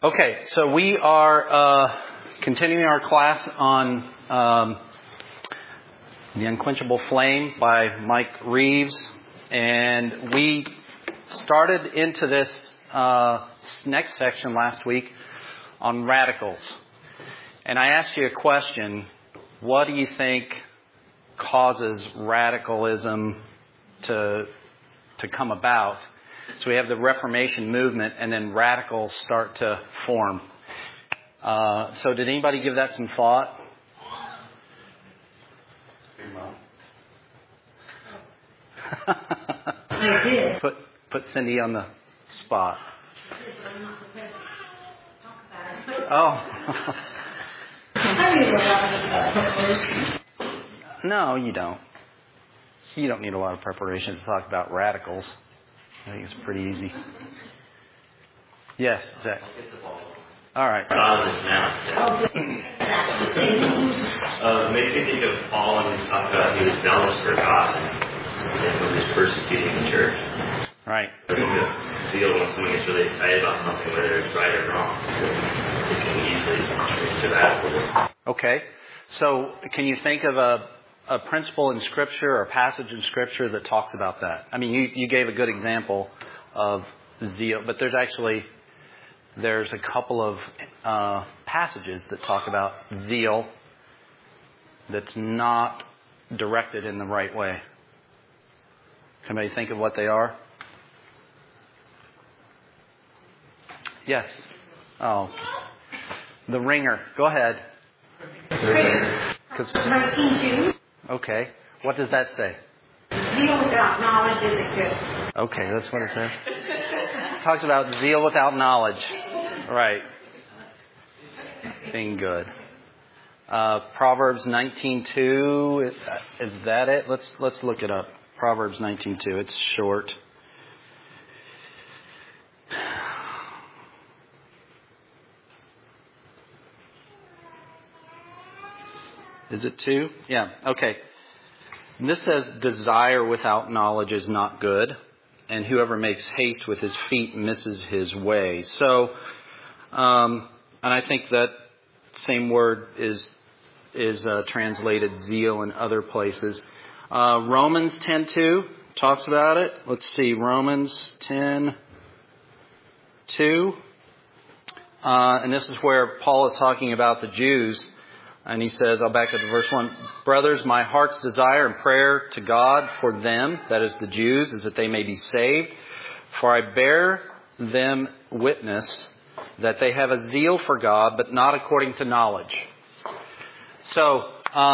Okay, so we are continuing our class on The Unquenchable Flame by Mike Reeves. And we started into this next section last week on radicals. And I asked you a question: what do you think causes radicalism to come about? So we have the Reformation movement, and then radicals start to form. So did anybody give that some thought? I did. Put Cindy on the spot. Oh. No, you don't. You don't need a lot of preparation to talk about radicals. I think it's pretty easy. Yes, Zach. All right. Makes me think of Paul when he talks about he was zealous for God and when he was persecuting the church. Right. I think of zeal when someone gets really excited about something, whether it's right or wrong. It can easily turn to that. Okay. So can you think of a principle in Scripture or a passage in Scripture that talks about that? I mean, you gave a good example of zeal, but there's a couple of passages that talk about zeal that's not directed in the right way. Can anybody think of what they are? Yes. Oh. The Ringer. Go ahead. 19:2. Okay. What does that say? Zeal without knowledge isn't good. Okay, that's what it says. It talks about zeal without knowledge. Right. Being good. Proverbs 19:2. Is that it? Let's look it up. Proverbs 19:2. It's short. Is it 2? Yeah. Okay. And this says, desire without knowledge is not good, and whoever makes haste with his feet misses his way. So, and I think that same word is translated zeal in other places. Romans 10:2 talks about it. Let's see, Romans 10:2. And this is where Paul is talking about the Jews. And he says, I'll back up to verse 1. Brothers, my heart's desire and prayer to God for them, that is the Jews, is that they may be saved. For I bear them witness that they have a zeal for God, but not according to knowledge. So,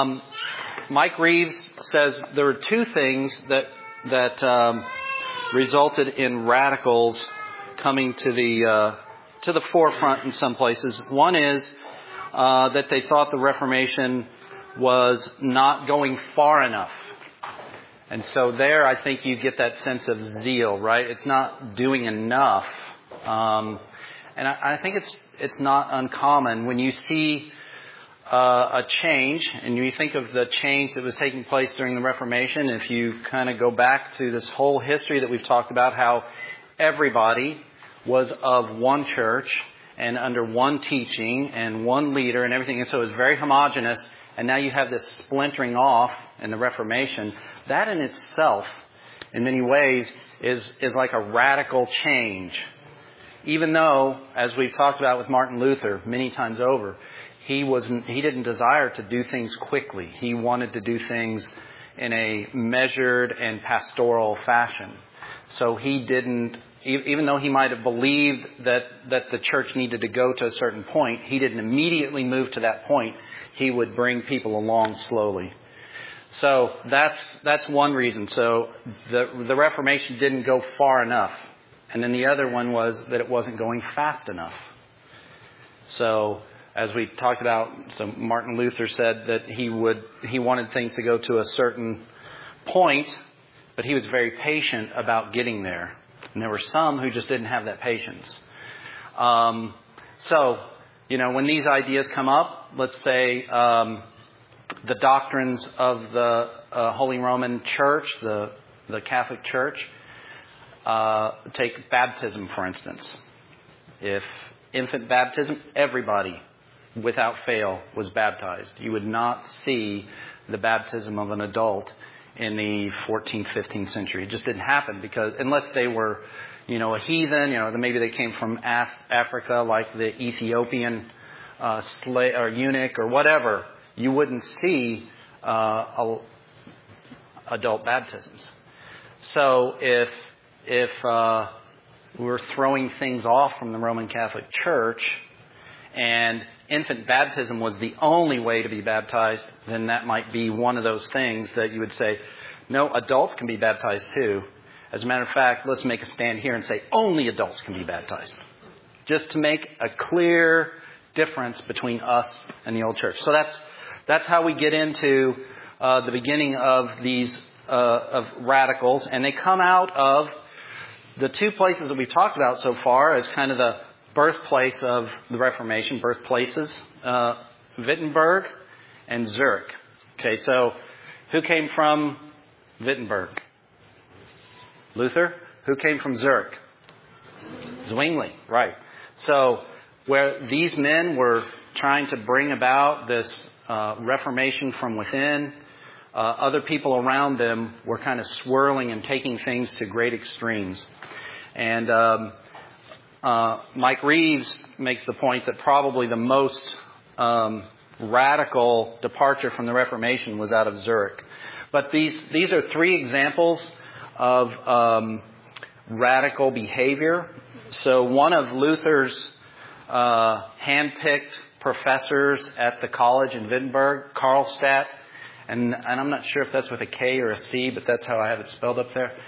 Mike Reeves says there were two things that resulted in radicals coming to the forefront in some places. One is that they thought the Reformation was not going far enough. And so there, I think you get that sense of zeal, right? It's not doing enough. And I think it's not uncommon when you see a change, and you think of the change that was taking place during the Reformation. If you kind of go back to this whole history that we've talked about, how everybody was of one church and under one teaching and one leader and everything. And so it was very homogenous. And now you have this splintering off in the Reformation. That in itself, in many ways, is like a radical change. Even though, as we've talked about with Martin Luther many times over, he didn't desire to do things quickly. He wanted to do things in a measured and pastoral fashion. So he didn't, even though he might have believed that the church needed to go to a certain point, he didn't immediately move to that point. He would bring people along slowly. So that's one reason. So the Reformation didn't go far enough. And then the other one was that it wasn't going fast enough. So as we talked about, so Martin Luther said that he wanted things to go to a certain point, but he was very patient about getting there. And there were some who just didn't have that patience. So, when these ideas come up, let's say the doctrines of the Holy Roman Church, the Catholic Church, take baptism, for instance. If infant baptism, everybody, without fail, was baptized. You would not see the baptism of an adult in the 14th, 15th century. It just didn't happen because unless they were, a heathen, maybe they came from Africa, like the Ethiopian slave or eunuch or whatever, you wouldn't see adult baptisms. So if we're throwing things off from the Roman Catholic Church and infant baptism was the only way to be baptized, then that might be one of those things that you would say, no, adults can be baptized too. As a matter of fact, let's make a stand here and say only adults can be baptized. Just to make a clear difference between us and the old church. So that's how we get into the beginning of these of radicals, and they come out of the two places that we've talked about so far as kind of the birthplace of the Reformation, birthplaces, Wittenberg and Zurich. Okay, so who came from Wittenberg? Luther. Who came from Zurich? Zwingli, right. So where these men were trying to bring about this Reformation from within, other people around them were kind of swirling and taking things to great extremes. And Mike Reeves makes the point that probably the most radical departure from the Reformation was out of Zurich. But these are three examples of radical behavior. So one of Luther's handpicked professors at the college in Wittenberg, Karlstadt, and I'm not sure if that's with a K or a C, but that's how I have it spelled up there.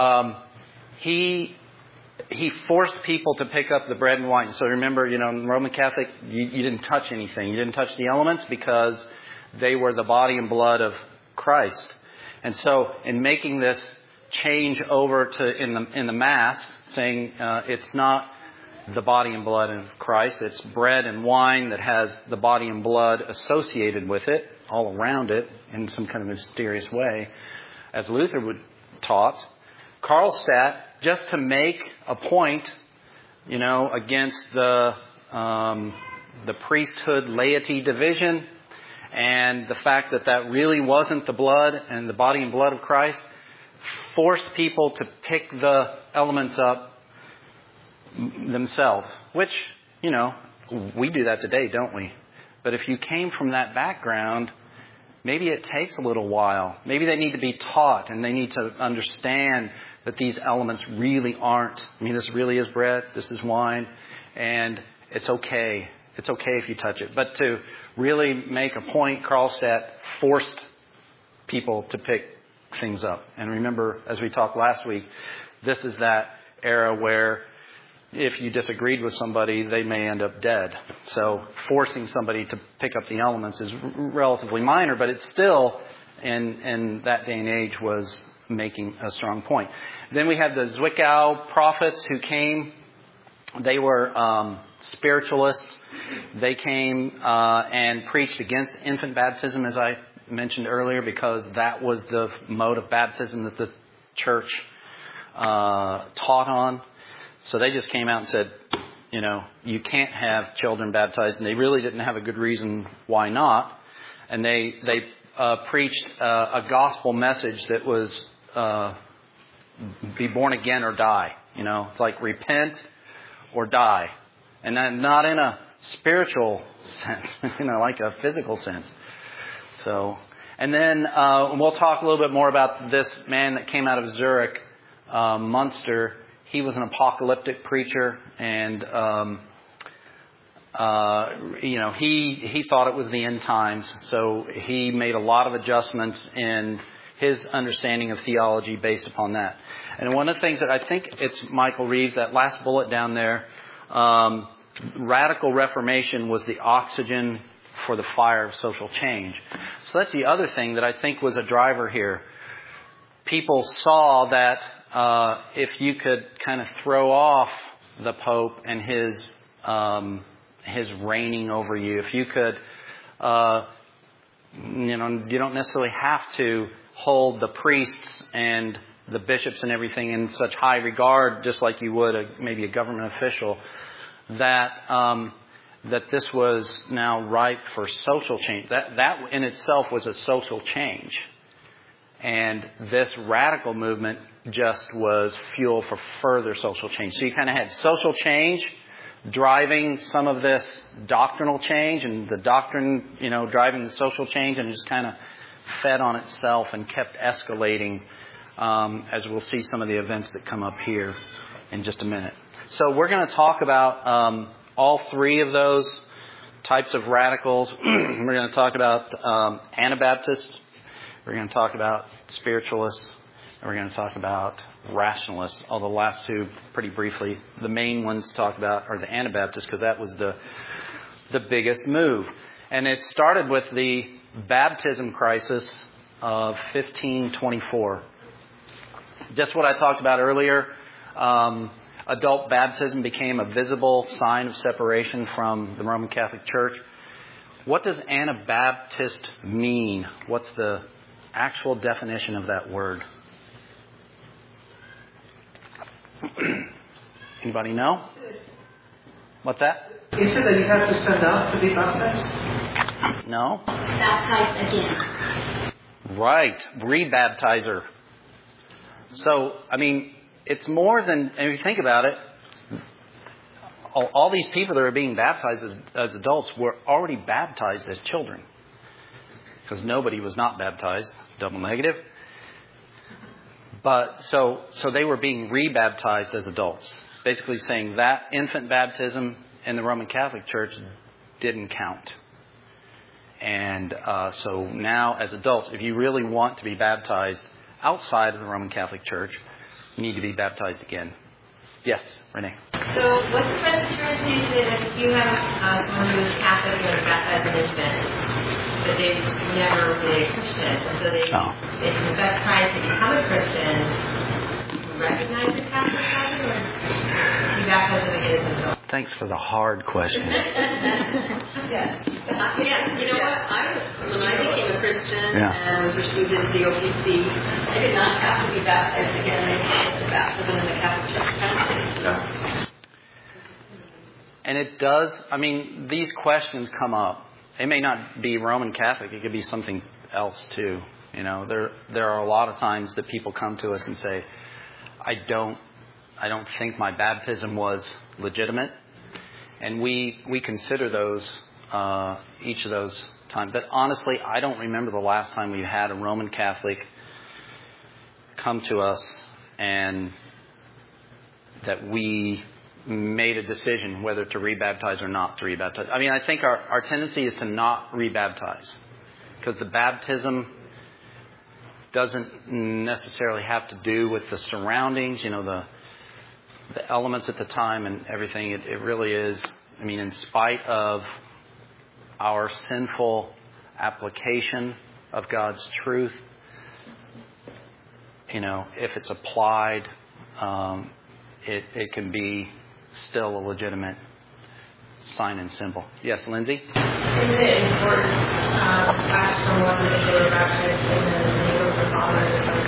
He forced people to pick up the bread and wine. So remember, in Roman Catholic, you didn't touch anything. You didn't touch the elements because they were the body and blood of Christ. And so in making this change over to in the Mass, saying it's not the body and blood of Christ, it's bread and wine that has the body and blood associated with it, all around it, in some kind of mysterious way, as Luther would taught. Karlstadt, just to make a point, against the priesthood laity division and the fact that really wasn't the blood and the body and blood of Christ, forced people to pick the elements up themselves, which, we do that today, don't we? But if you came from that background, maybe it takes a little while. Maybe they need to be taught and they need to understand that these elements really aren't. This really is bread, this is wine, and it's okay. It's okay if you touch it. But to really make a point, Karlstadt forced people to pick things up. And remember, as we talked last week, this is that era where if you disagreed with somebody, they may end up dead. So forcing somebody to pick up the elements is relatively minor, but it's still, in that day and age, was making a strong point. Then we have the Zwickau prophets who came. They were spiritualists. They came and preached against infant baptism, as I mentioned earlier, because that was the mode of baptism that the church taught on. So they just came out and said, you can't have children baptized. And they really didn't have a good reason why not. And they preached a gospel message that was be born again or die. It's like repent or die. And then not in a spiritual sense, like a physical sense. So, and then we'll talk a little bit more about this man that came out of Zurich, Munster. He was an apocalyptic preacher, and he thought it was the end times. So he made a lot of adjustments in his understanding of theology based upon that. And one of the things that I think it's Michael Reeves, that last bullet down there, radical reformation was the oxygen for the fire of social change. So that's the other thing that I think was a driver here. People saw that if you could kind of throw off the Pope and his reigning over you, if you could, you don't necessarily have to hold the priests and the bishops and everything in such high regard, just like you would maybe a government official. that this was now ripe for social change. That in itself was a social change. And this radical movement just was fuel for further social change. So you kind of had social change driving some of this doctrinal change, and the doctrine, driving the social change, and it just kind of fed on itself and kept escalating, as we'll see some of the events that come up here in just a minute. So we're going to talk about all three of those types of radicals. We're going to talk about Anabaptists. We're going to talk about spiritualists. And we're going to talk about rationalists. Although the last two, pretty briefly, the main ones to talk about are the Anabaptists, because that was the biggest move. And it started with the baptism crisis of 1524. Just what I talked about earlier. Adult baptism became a visible sign of separation from the Roman Catholic Church. What does Anabaptist mean? What's the actual definition of that word? Anybody know? What's that? Is it that you have to stand up to be baptized? No. Baptized again. Right. Rebaptizer. So, it's more than, and if you think about it, all these people that are being baptized as adults were already baptized as children. Because nobody was not baptized, double negative. But so they were being rebaptized as adults. Basically saying that infant baptism in the Roman Catholic Church didn't count. And so now as adults, if you really want to be baptized outside of the Roman Catholic Church, you need to be baptized again. Yes, Renee. So what's the Presbyterian say if you have someone who is Catholic and is baptized in infant, but they've never been a Christian, so they confess Christ to become a Christian, you recognize the Catholic Father, or you baptize them again as adults? Thanks for the hard question. Yes. Yes, you know what? When I became a Christian and was received into the OPC, I did not have to be baptized again. They had the baptism in the Catholic Church country. And it does, these questions come up. It may not be Roman Catholic. It could be something else too. There are a lot of times that people come to us and say, I don't think my baptism was legitimate. And we consider those, each of those times. But honestly, I don't remember the last time we had a Roman Catholic come to us and that we made a decision whether to rebaptize or not to rebaptize. I think our tendency is to not rebaptize, because the baptism doesn't necessarily have to do with the surroundings, the elements at the time and everything. It really is, in spite of our sinful application of God's truth, if it's applied, it can be still a legitimate sign and symbol. Yes, Lindsay? Is it important to ask someone if they were baptized in the name of the Father or the Son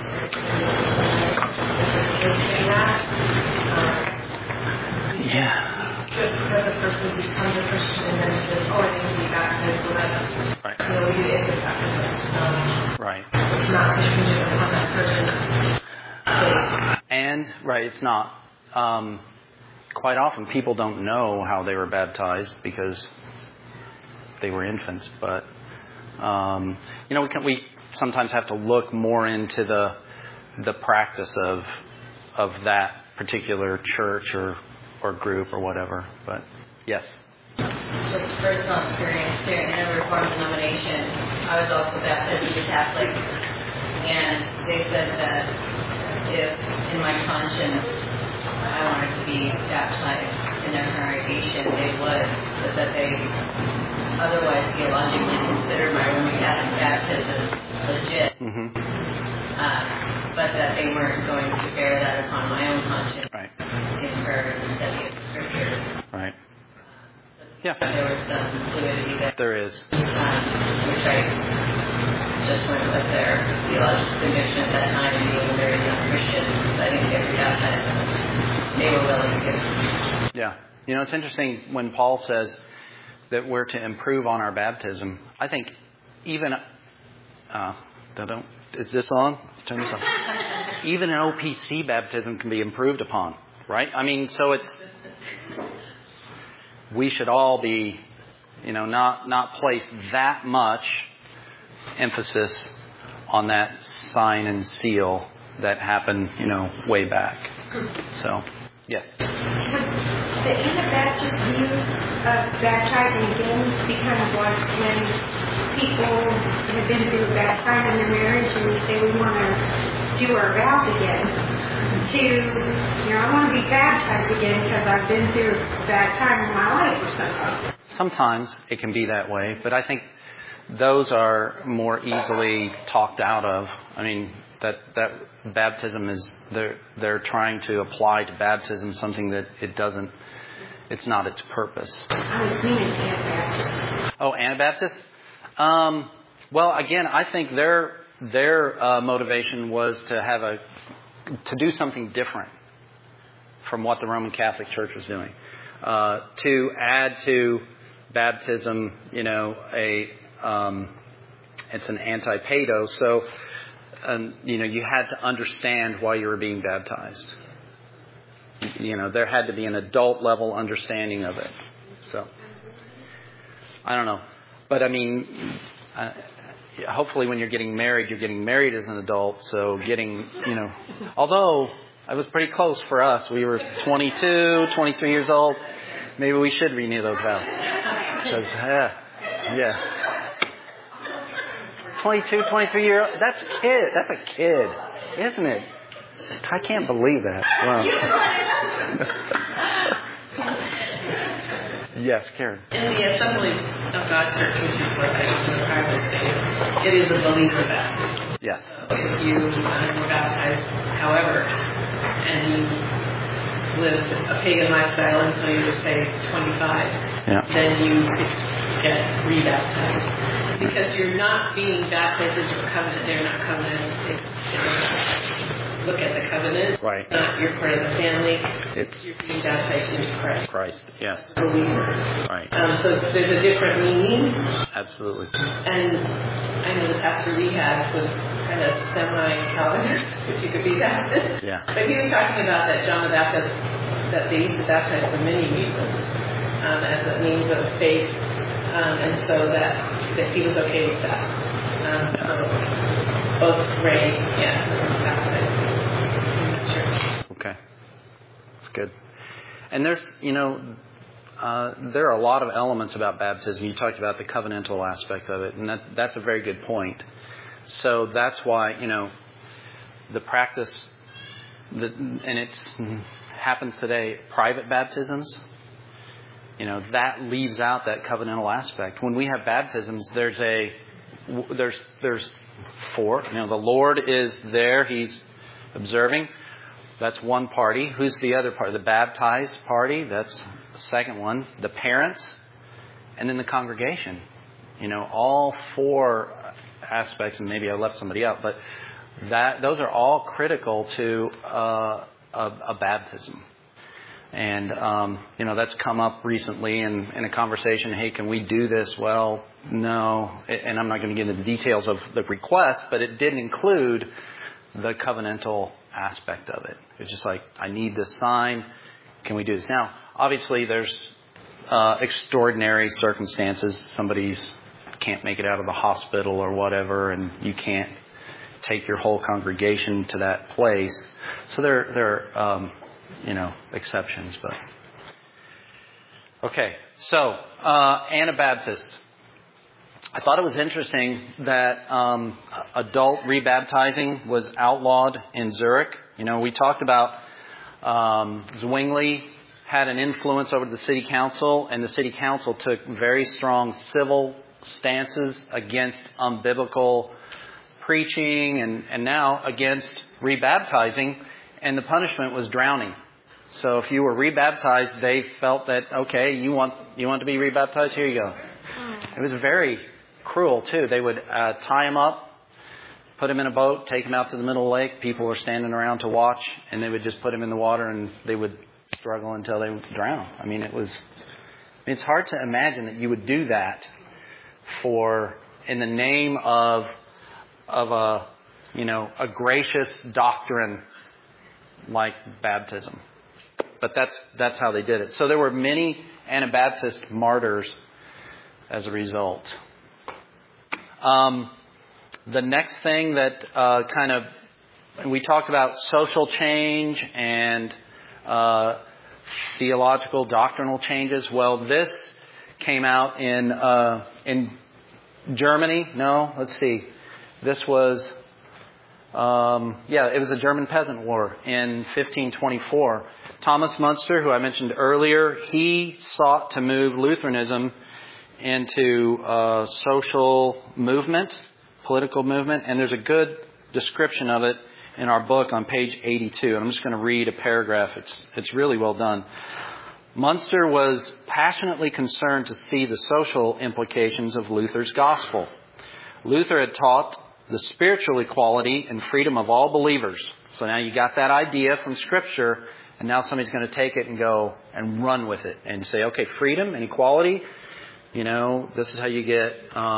Yeah. Just because a person becomes a Christian and then says, they need to be baptized, so that Right. you if it's baptized. Right. It's not Christian upon that person. It's not. Quite often people don't know how they were baptized because they were infants. But, we sometimes have to look more into the practice of that particular church or group or whatever. But, yes. Just personal experience too. In a Reformed denomination, I was also baptized as a Catholic, and they said that if in my conscience I wanted to be baptized in their congregation, they would, but that they otherwise theologically considered my Roman Catholic baptism legit, but that they weren't going to bear that upon my own conscience in prayer and study of Scripture. Right. Yeah. There was some fluidity there. There is. Which I just went with their theological conviction at that time, and being very young Christians, I think they were baptized. They were willing to. Yeah. You know, it's interesting when Paul says that we're to improve on our baptism. I think even... is this on? Turn this on. Even an OPC baptism can be improved upon, right? I mean, so we should all be, not place that much emphasis on that sign and seal that happened, way back. So, yes. The Anabaptist view of baptizing again becomes like when people have been through baptizing their marriage and we say we want to do our vows again. I want to be baptized again because I've been through a bad time in my life or something. Sometimes it can be that way, but I think those are more easily talked out of. I mean, that baptism is, they're trying to apply to baptism something that it's not its purpose. I was meaning Anabaptist. Oh, Anabaptist? Well, again, I think their motivation was to do something different from what the Roman Catholic Church was doing. To add to baptism, it's an anti-pedo, so you had to understand why you were being baptized. There had to be an adult level understanding of it. So, I don't know. But I mean, hopefully when you're getting married as an adult. So although I was pretty close for us. We were 22, 23 years old. Maybe we should renew those vows. Because, yeah. 22, 23 year old. That's a kid, isn't it? I can't believe that. Wow. Yes, Karen. In the Assembly of God Church, which is what I was saying, it is a believer baptism. Yes. If you were baptized, however, and you lived a pagan lifestyle until you were, say, 25, then you could get rebaptized. Because you're not being baptized into a covenant. They're not covenant. Look at the covenant. Right. You're part of the family. You're being baptized into Christ. Christ, yes. Believer. Right. So there's a different meaning. Absolutely. And I know the pastor we had was kind of semi-Calvinist, if you could be that. Yeah. But he was talking about that John the Baptist, that they used to baptize for many reasons, as a means of faith, and so that he was okay with that. So both Ray, baptized in the church. Okay. That's good. And there's, there are a lot of elements about baptism. You talked about the covenantal aspect of it, and that's a very good point. So that's why, the practice, and it happens today, private baptisms, that leaves out that covenantal aspect. When we have baptisms, there's four. The Lord is there. He's observing. That's one party. Who's the other party? The baptized party. That's the second one. The parents. And then the congregation. All four aspects, and maybe I left somebody out, but those are all critical to a baptism. And, that's come up recently in a conversation. Hey, can we do this? Well, no. And I'm not going to get into the details of the request, but it did include the covenantal aspect of it. It's just like, I need this sign. Can we do this? Now, obviously, there's extraordinary circumstances. Somebody's can't make it out of the hospital or whatever, and you can't take your whole congregation to that place. So there are exceptions, but okay. So Anabaptists. I thought it was interesting that adult rebaptizing was outlawed in Zurich. We talked about Zwingli had an influence over the city council, and the city council took very strong civil stances against unbiblical preaching and now against rebaptizing, and the punishment was drowning. So if you were rebaptized, they felt that, okay, you want to be rebaptized? Here you go. It was very cruel, too. They would tie him up, put him in a boat, take him out to the middle of the lake. People were standing around to watch, and they would just put him in the water, and they would struggle until they drown. I mean, it's hard to imagine that you would do that in the name of a gracious doctrine like baptism. But that's how they did it. So there were many Anabaptist martyrs as a result. The next thing that we talked about social change and theological doctrinal changes. Well, this came out in Germany. No, let's see. This was it was a German Peasant War in 1524. Thomas Müntzer, who I mentioned earlier, he sought to move Lutheranism into social movement, political movement, and there's a good description of it in our book on page 82. I'm just going to read a paragraph. It's really well done. Müntzer was passionately concerned to see the social implications of Luther's gospel. Luther had taught the spiritual equality and freedom of all believers. So now you got that idea from Scripture, and now somebody's going to take it and go and run with it and say, okay, freedom and equality, this is how you get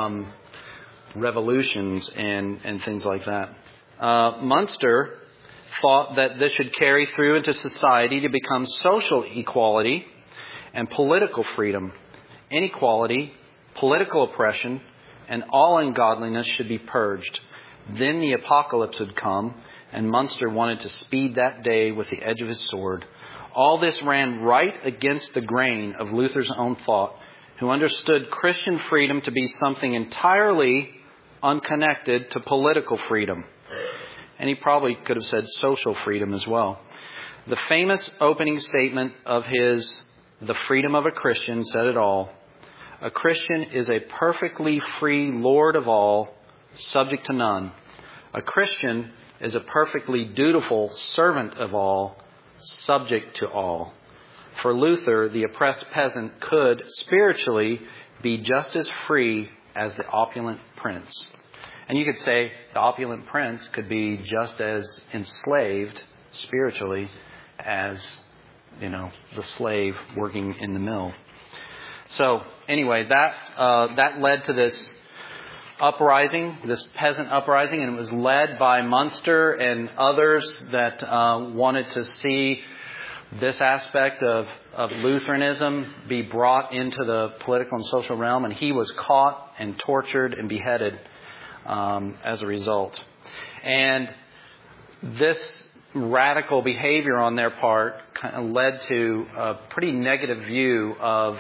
revolutions and things like that. Müntzer thought that this should carry through into society to become social equality and political freedom. Inequality, political oppression, and all ungodliness should be purged. Then the apocalypse would come, and Müntzer wanted to speed that day with the edge of his sword. All this ran right against the grain of Luther's own thought, who understood Christian freedom to be something entirely unconnected to political freedom. And he probably could have said social freedom as well. The famous opening statement of his The Freedom of a Christian said it all. A Christian is a perfectly free Lord of all, subject to none. A Christian is a perfectly dutiful servant of all, subject to all. For Luther, the oppressed peasant could spiritually be just as free as the opulent prince. And you could say the opulent prince could be just as enslaved spiritually as, the slave working in the mill. So anyway, that led to this uprising, this peasant uprising, and it was led by Müntzer and others that wanted to see this aspect of Lutheranism be brought into the political and social realm, and he was caught and tortured and beheaded as a result. And this radical behavior on their part kind of led to a pretty negative view of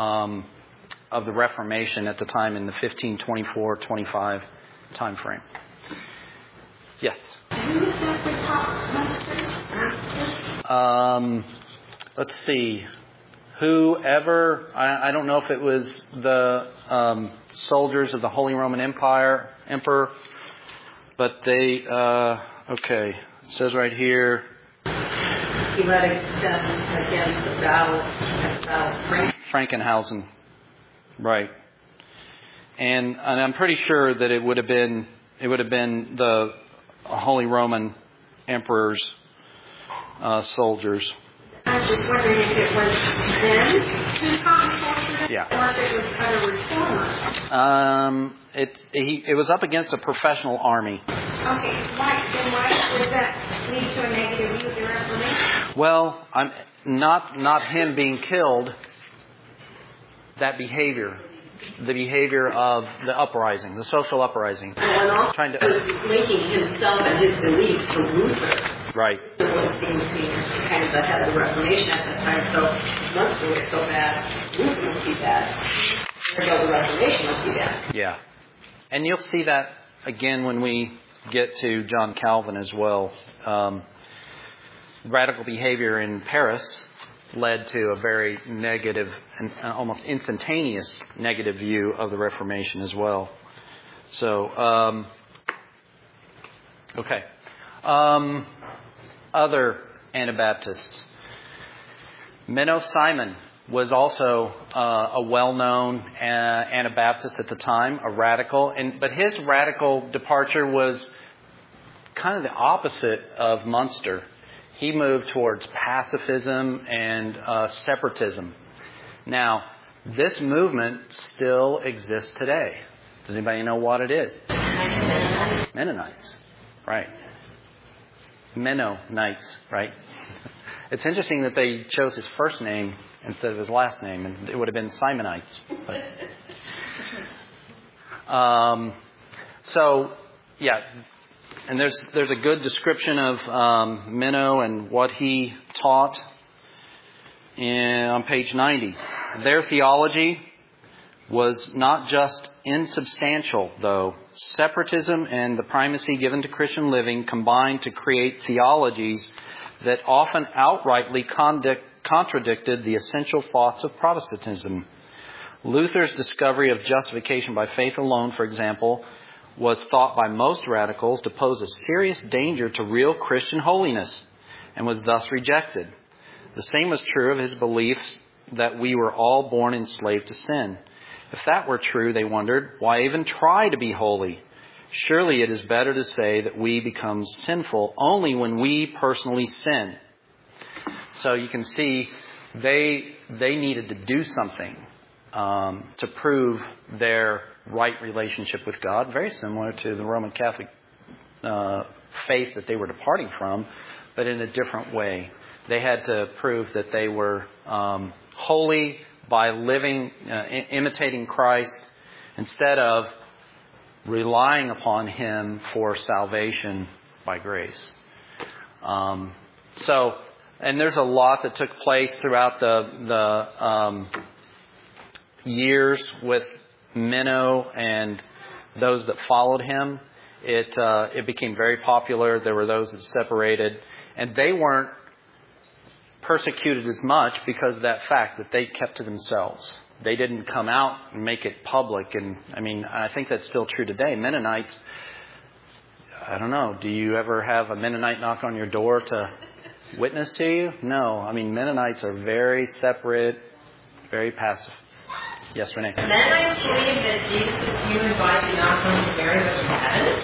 the Reformation at the time in the 1524-25 time frame. Yes? Let's see. Whoever, I don't know if it was the soldiers of the Holy Roman Emperor, but they, it says right here. He led them against the battle at Frankenhausen. Right. And I'm pretty sure that it would have been the Holy Roman Emperor's soldiers. I was just wondering if it was them who caused it, or if it was other reformers. It was up against a professional army. Okay, then why does that lead to a negative view of the Reformation? Well, not him being killed. That behavior, the behavior of the uprising, the social uprising, and also trying to linking himself and his beliefs to Luther. Right. It was being kind of the head of the Reformation at that time, so Luther was so bad, Luther would be bad. The Reformation would be bad. Yeah. And you'll see that again when we get to John Calvin as well. Radical behavior in Paris led to a very negative and almost instantaneous negative view of the Reformation as well. So, okay. Other Anabaptists. Menno Simon was also a well-known Anabaptist at the time, a radical, but his radical departure was kind of the opposite of Müntzer. he moved towards pacifism and separatism. Now, this movement still exists today. Does anybody know what it is? Mennonites. Right. Mennonites, right? It's interesting that they chose his first name instead of his last name, and it would have been Simonites. And there's a good description of Menno and what he taught on page 90. Their theology was not just insubstantial, though. Separatism and the primacy given to Christian living combined to create theologies that often outrightly contradicted the essential thoughts of Protestantism. Luther's discovery of justification by faith alone, for example, was thought by most radicals to pose a serious danger to real Christian holiness and was thus rejected. The same was true of his beliefs that we were all born enslaved to sin. If that were true, they wondered, why even try to be holy? Surely it is better to say that we become sinful only when we personally sin. So you can see they needed to do something to prove their right relationship with God, very similar to the Roman Catholic faith that they were departing from, but in a different way. They had to prove that they were holy by living, imitating Christ, instead of relying upon Him for salvation by grace. And there's a lot that took place throughout the years with Menno and those that followed him. It became very popular. There were those that separated, and they weren't persecuted as much because of that fact that they kept to themselves. They didn't come out and make it public. And I think that's still true today. Mennonites, I don't know, do you ever have a Mennonite knock on your door to witness to you? No. Mennonites are very separate, very passive. Yes, Renee? Mennonites believe that Jesus is human body did not come to Mary, but from heaven?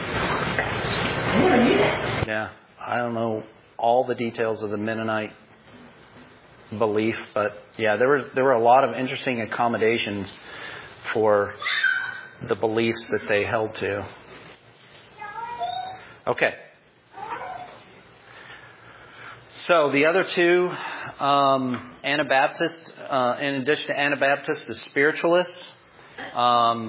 I never knew that. Yeah, I don't know all the details of the Mennonite belief, but yeah, there were a lot of interesting accommodations for the beliefs that they held to. Okay. So the other two, Anabaptists, in addition to Anabaptists, the spiritualists, and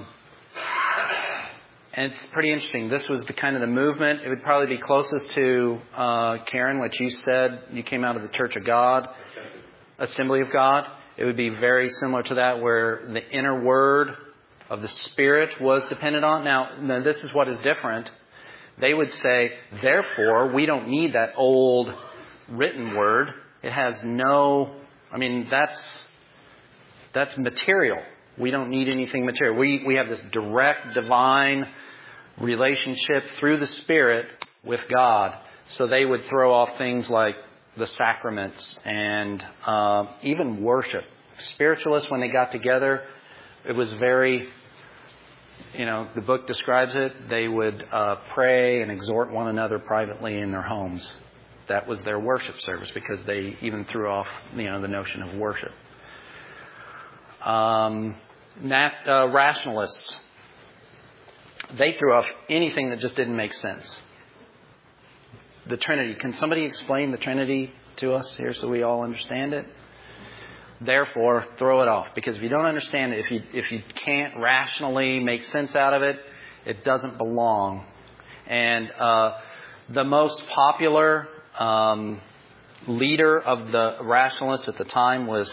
it's pretty interesting. This was the movement. It would probably be closest to, Karen, what you said. You came out of the Church of God, Assembly of God. It would be very similar to that, where the inner word of the Spirit was dependent on. Now this is what is different. They would say, therefore, we don't need that old written word. It has no, that's material. We don't need anything material. We have this direct divine relationship through the Spirit with God. So they would throw off things like the sacraments and even worship. Spiritualists, when they got together, it was very, the book describes it, they would pray and exhort one another privately in their homes. That was their worship service, because they even threw off, the notion of worship. Rationalists, they threw off anything that just didn't make sense. The Trinity. Can somebody explain the Trinity to us here so we all understand it? Therefore, throw it off. Because if you don't understand it, if you can't rationally make sense out of it, it doesn't belong. And the most popular leader of the rationalists at the time was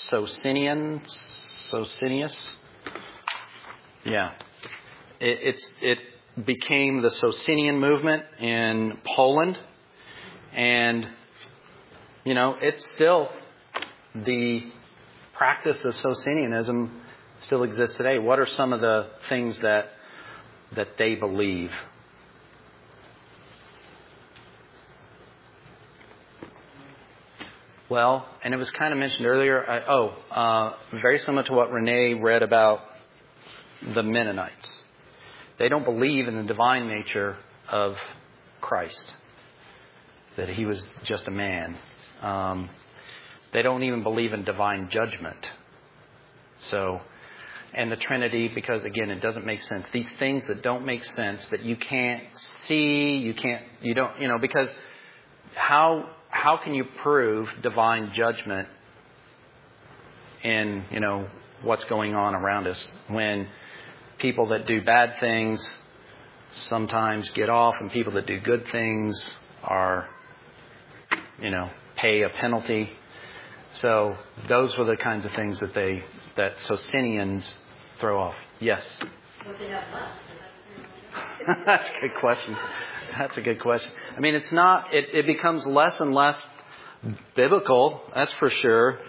Socinius. Yeah. It became the Socinian movement in Poland. And, it's still, the practice of Socinianism still exists today. What are some of the things that they believe? Well, and it was kind of mentioned earlier, very similar to what Renee read about the Mennonites. They don't believe in the divine nature of Christ. that he was just a man. They don't even believe in divine judgment. So, and the Trinity, because again, it doesn't make sense. These things that don't make sense, that you can't see, because how can you prove divine judgment in, what's going on around us when people that do bad things sometimes get off and people that do good things are, pay a penalty. So those were the kinds of things that Socinians throw off. Yes? What they have left? That's a good question. I mean, it's not, it becomes less and less biblical, that's for sure.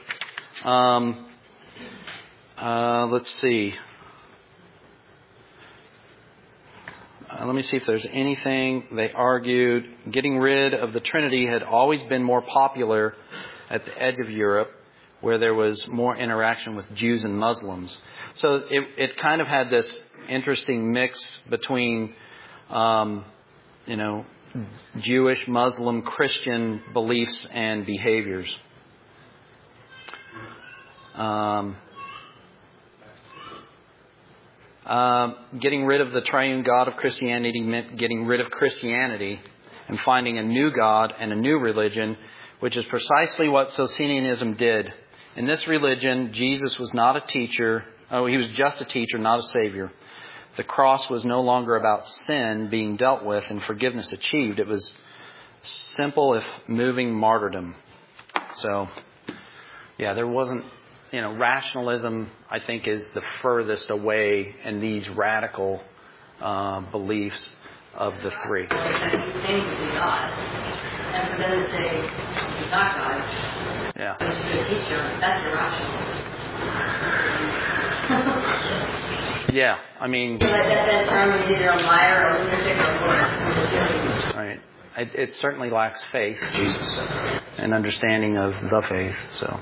Let's see. Let me see if there's anything they argued. Getting rid of the Trinity had always been more popular at the edge of Europe, where there was more interaction with Jews and Muslims. So it kind of had this interesting mix between, Jewish, Muslim, Christian beliefs and behaviors. Getting rid of the triune God of Christianity meant getting rid of Christianity and finding a new God and a new religion, which is precisely what Socinianism did. In this religion, Jesus was not a teacher. He was just a teacher, not a savior. The cross was no longer about sin being dealt with and forgiveness achieved. It was simple, if moving, martyrdom. So, there wasn't, rationalism, I think, is the furthest away in these radical beliefs of the three. Well, you think would be God. And for them to say he's not God, he's a teacher, that's irrational. I mean... That term is either a liar or a lunatic or both. Right. It certainly lacks faith. Jesus. And understanding of the faith, so...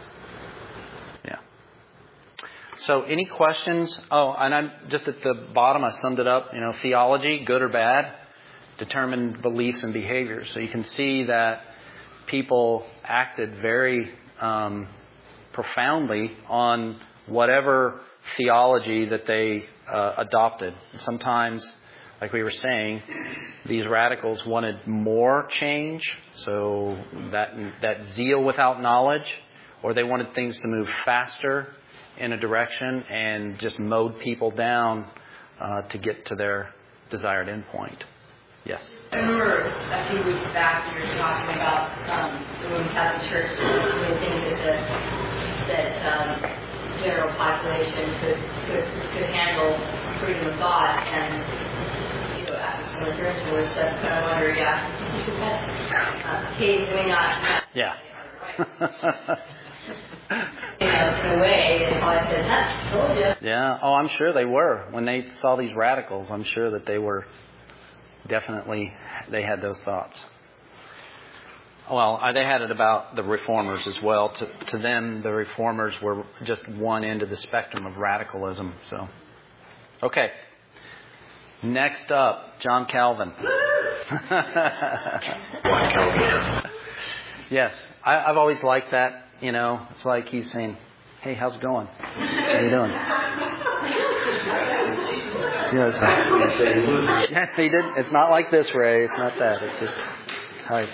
So any questions? Oh, and I'm just at the bottom, I summed it up. Theology, good or bad, determined beliefs and behaviors. So you can see that people acted very profoundly on whatever theology that they adopted. Sometimes, like we were saying, these radicals wanted more change, so that zeal without knowledge, or they wanted things to move faster in a direction and just mowed people down to get to their desired endpoint. Yes? I remember a few weeks back you were talking about the Roman Catholic Church doing things that general population could handle freedom of thought, and after some appearance were said, I wonder, occasionally not. Yeah. In a way, and I said, told you. Yeah. Oh, I'm sure they were. When they saw these radicals, I'm sure that they were they had those thoughts. Well, they had it about the reformers as well. To them, the reformers were just one end of the spectrum of radicalism. So, okay. Next up, John Calvin. Yes, I've always liked that. It's like he's saying, "Hey, how's it going? How you doing?" Yeah, he did. It's not like this, Ray. It's not that. It's just hi.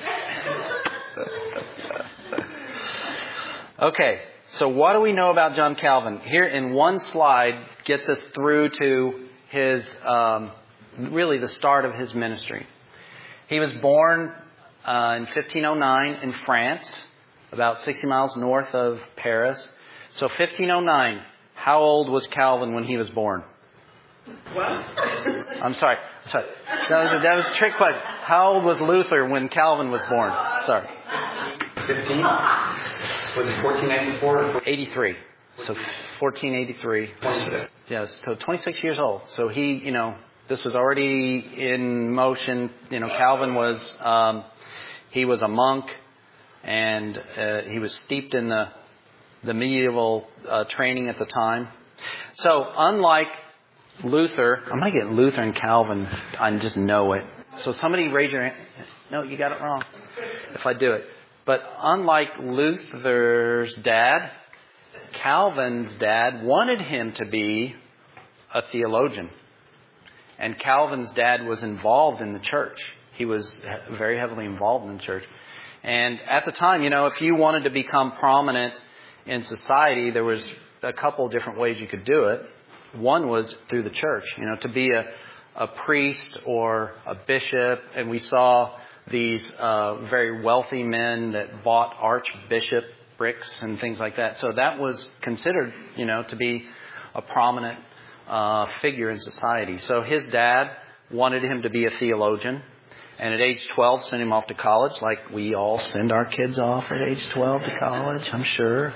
Okay, so what do we know about John Calvin? Here in one slide gets us through to his really the start of his ministry. He was born in 1509 in France, about 60 miles north of Paris. So 1509, how old was Calvin when he was born? What? I'm sorry. That was a trick question. How old was Luther when Calvin was born? Sorry. 15? Was it 1494? 83. So 1483. 26. Yes, so 26 years old. So he, this was already in motion. Calvin was, he was a monk, and he was steeped in the medieval training at the time. So unlike Luther, I'm going to get Luther and Calvin, I just know it. So somebody raise your hand. No, you got it wrong. if I do it. But unlike Luther's dad, Calvin's dad wanted him to be a theologian. And Calvin's dad was involved in the church. He was very heavily involved in the church. And at the time, if you wanted to become prominent in society, there was a couple different ways you could do it. One was through the church, to be a priest or a bishop. And we saw these very wealthy men that bought archbishoprics and things like that. So that was considered, to be a prominent figure in society. So his dad wanted him to be a theologian. And at age 12, sent him off to college, like we all send our kids off at age 12 to college, I'm sure.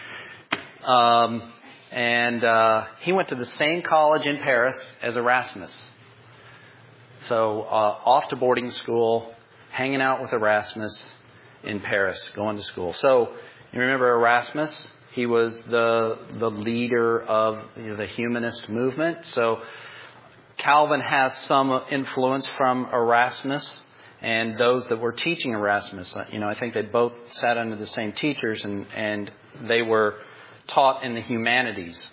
And he went to the same college in Paris as Erasmus. So off to boarding school, hanging out with Erasmus in Paris, going to school. So you remember Erasmus? He was the leader of the humanist movement. So Calvin has some influence from Erasmus and those that were teaching Erasmus. I think they both sat under the same teachers and they were taught in the humanities.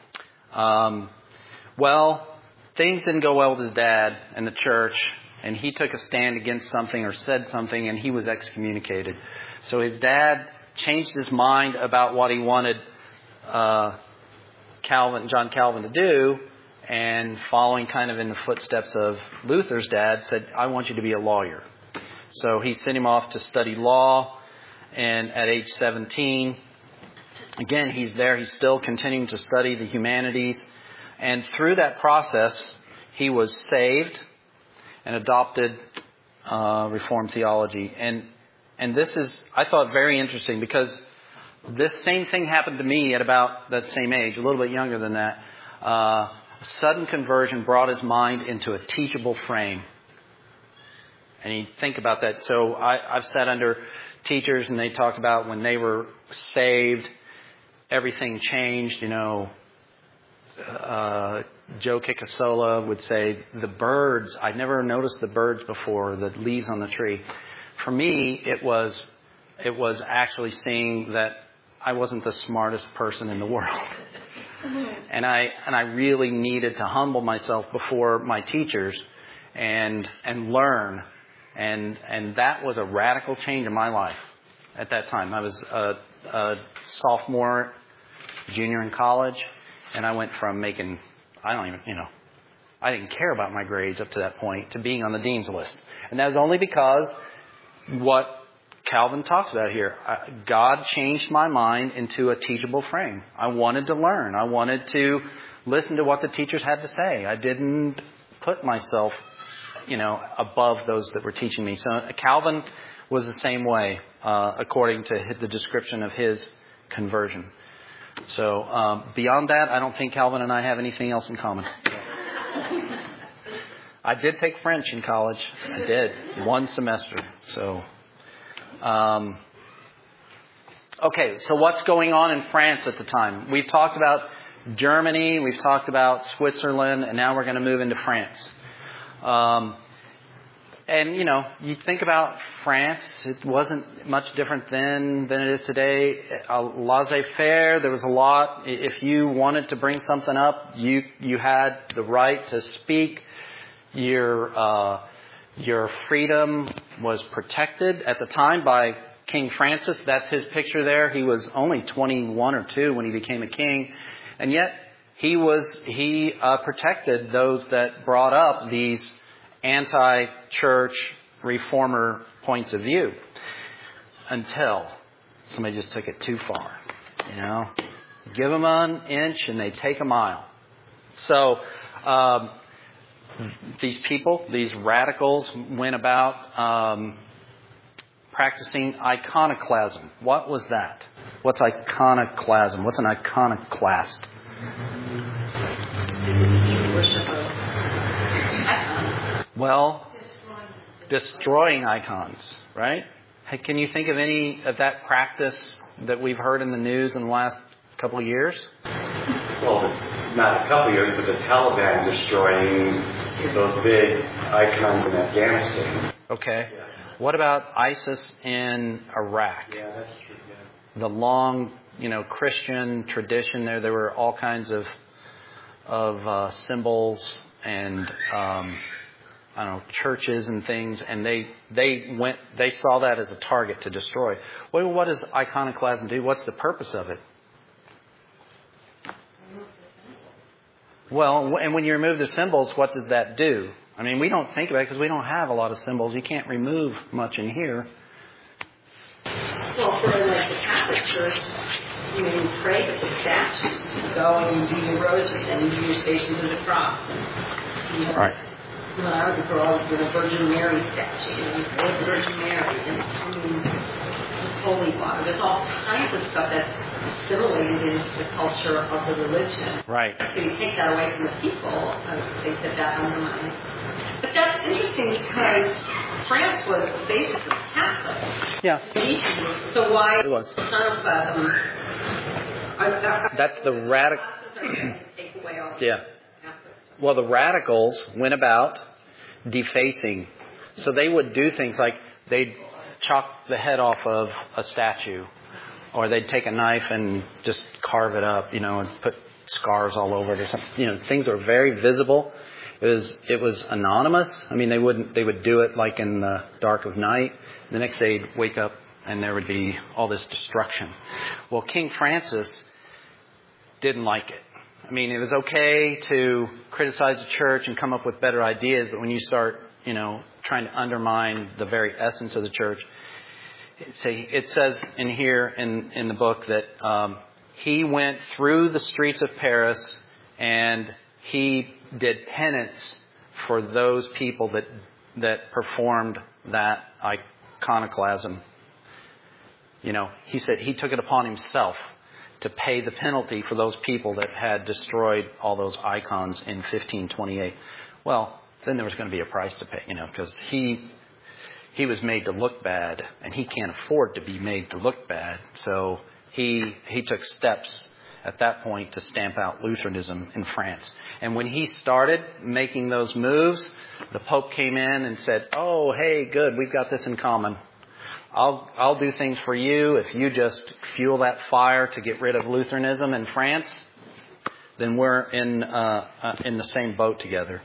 Well, things didn't go well with his dad and the church, and he took a stand against something or said something, and he was excommunicated. So his dad changed his mind about what he wanted John Calvin to do, and following kind of in the footsteps of Luther's dad, said, I want you to be a lawyer. So he sent him off to study law, and at age 17, again, he's there. He's still continuing to study the humanities. And through that process, he was saved and adopted Reformed theology. And this is, I thought, very interesting because this same thing happened to me at about that same age, a little bit younger than that. Sudden conversion brought his mind into a teachable frame. And you think about that. So I've sat under teachers and they talk about when they were saved, everything changed. Joe Kikasola would say, the birds, I'd never noticed the birds before, the leaves on the tree. For me, it was actually seeing that I wasn't the smartest person in the world. And I really needed to humble myself before my teachers and learn. And that was a radical change in my life at that time. I was a sophomore, junior in college, and I went from making, I didn't care about my grades up to that point, to being on the dean's list. And that was only because what Calvin talks about here. God changed my mind into a teachable frame. I wanted to learn. I wanted to listen to what the teachers had to say. I didn't put myself, above those that were teaching me. So Calvin was the same way, according to the description of his conversion. So beyond that, I don't think Calvin and I have anything else in common. I did take French in college. I did. 1 semester. So, okay. So what's going on in France at the time? We've talked about Germany. We've talked about Switzerland. And now we're going to move into France. And, you think about France, it wasn't much different then than it is today. Laissez-faire, there was a lot. If you wanted to bring something up, you had the right to speak. Your freedom was protected at the time by King Francis. That's his picture there. He was only 21 or 2 when he became a king. And yet he protected those that brought up these anti-church reformer points of view until somebody just took it too far. Give them an inch and they take a mile. So these people, these radicals, went about practicing iconoclasm. What was that? What's iconoclasm? What's an iconoclast? Well, destroying icons, right? Hey, can you think of any of that practice that we've heard in the news in the last couple of years? Well, not a couple of years, but the Taliban destroying those big icons in Afghanistan. Okay. What about ISIS in Iraq? Yeah, that's true. Yeah. The long, Christian tradition there. There were all kinds of symbols and churches and things, and they saw that as a target to destroy. Well, what does iconoclasm do? What's the purpose of it? Well, and when you remove the symbols, what does that do? I mean, we don't think about it because we don't have a lot of symbols. You can't remove much in here. Well, for like the Catholic Church, you pray at the statues. You go and you do your rosary, and you do your Stations of the Cross. Right. When I was a girl, I was with a Virgin Mary statue. You pray the Virgin Mary, and this holy water. There's all kinds of stuff that's assimilated into the culture of the religion. Right. So you take that away from the people, I think that undermines. But that's interesting because France was basically Catholic. Yeah. So why it was. iconoclasm? That's the radical. Yeah. Well, the radicals went about defacing. So they would do things like they'd chop the head off of a statue, or they'd take a knife and just carve it up, and put scars all over it or something. Things were very visible. It was anonymous. I mean, they would do it like in the dark of night. The next day they'd wake up and there would be all this destruction. Well, King Francis didn't like it. I mean, it was okay to criticize the church and come up with better ideas, but when you start, trying to undermine the very essence of the church, it says in here in the book that he went through the streets of Paris and he did penance for those people that performed that iconoclasm. He said he took it upon himself to pay the penalty for those people that had destroyed all those icons in 1528. Well, then there was going to be a price to pay, because he was made to look bad, and he can't afford to be made to look bad. So he took steps at that point to stamp out Lutheranism in France. And when he started making those moves, the Pope came in and said, "Oh, hey, good, we've got this in common. I'll do things for you if you just fuel that fire to get rid of Lutheranism in France. Then we're in the same boat together."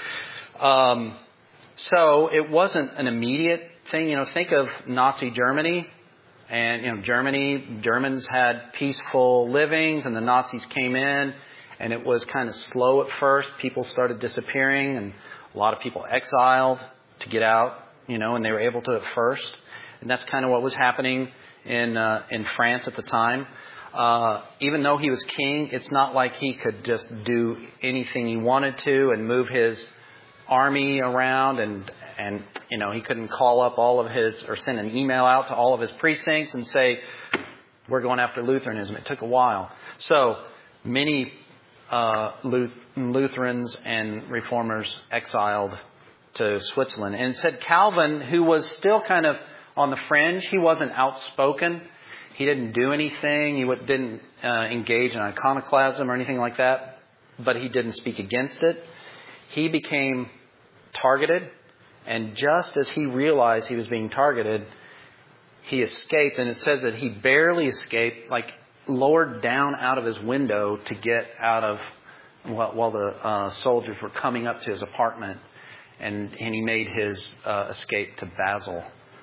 So it wasn't an immediate thing. Think of Nazi Germany. And, Germans had peaceful livings, and the Nazis came in, and it was kind of slow at first. People started disappearing, and a lot of people exiled to get out, and they were able to at first. And that's kind of what was happening in France at the time. Even though he was king, it's not like he could just do anything he wanted to and move his army around and he couldn't call up all of his or send an email out to all of his precincts and say, "We're going after Lutheranism." It took a while. So many Lutherans and Reformers exiled to Switzerland. And it said Calvin, who was still kind of on the fringe, he wasn't outspoken. He didn't do anything. He didn't engage in iconoclasm or anything like that. But he didn't speak against it. He became targeted. And just as he realized he was being targeted, he escaped. And it said that he barely escaped, like lowered down out of his window to get out of while the soldiers were coming up to his apartment. And he made his escape to Basel,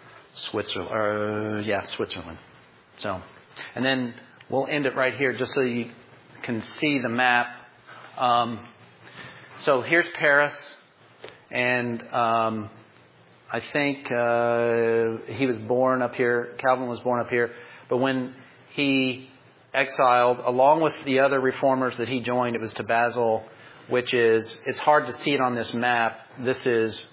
Switzerland. So, and then we'll end it right here just so you can see the map. So here's Paris, and I think he was born up here. Calvin was born up here, but when he exiled, along with the other reformers that he joined, it was to Basel, which is, it's hard to see it on this map. This is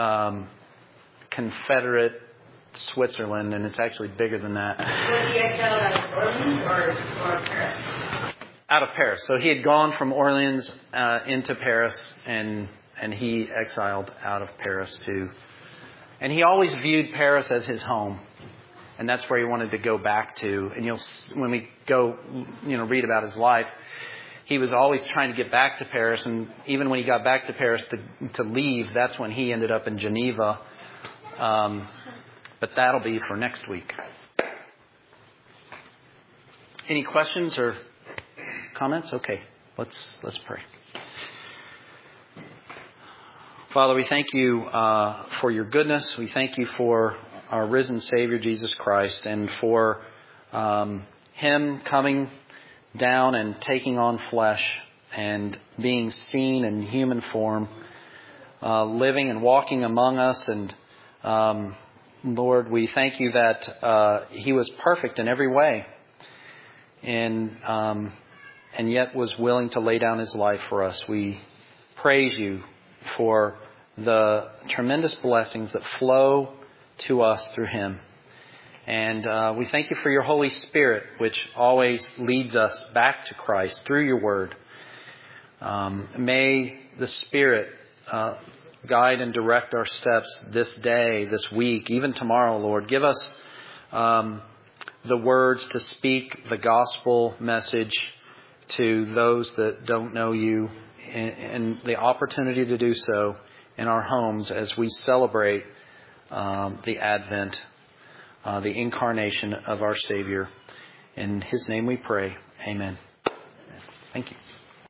Confederate Switzerland, and it's actually bigger than that. Was he exiled out of Orleans or Paris? Out of Paris. So he had gone from Orleans into Paris, and he exiled out of Paris too. And he always viewed Paris as his home, and that's where he wanted to go back to. And when we go, read about his life, he was always trying to get back to Paris, and even when he got back to Paris to leave, that's when he ended up in Geneva. But that'll be for next week. Any questions or comments? Okay, let's pray. Father, we thank you for your goodness. We thank you for our risen Savior, Jesus Christ, and for Him coming down and taking on flesh and being seen in human form, living and walking among us. And Lord, we thank you that He was perfect in every way, and yet was willing to lay down His life for us. We praise you for the tremendous blessings that flow to us through Him. And we thank you for your Holy Spirit, which always leads us back to Christ through your word. May the Spirit guide and direct our steps this day, this week, even tomorrow, Lord. Give us the words to speak the gospel message to those that don't know you, and the opportunity to do so in our homes as we celebrate the Advent, the incarnation of our Savior. In His name we pray. Amen. Thank you.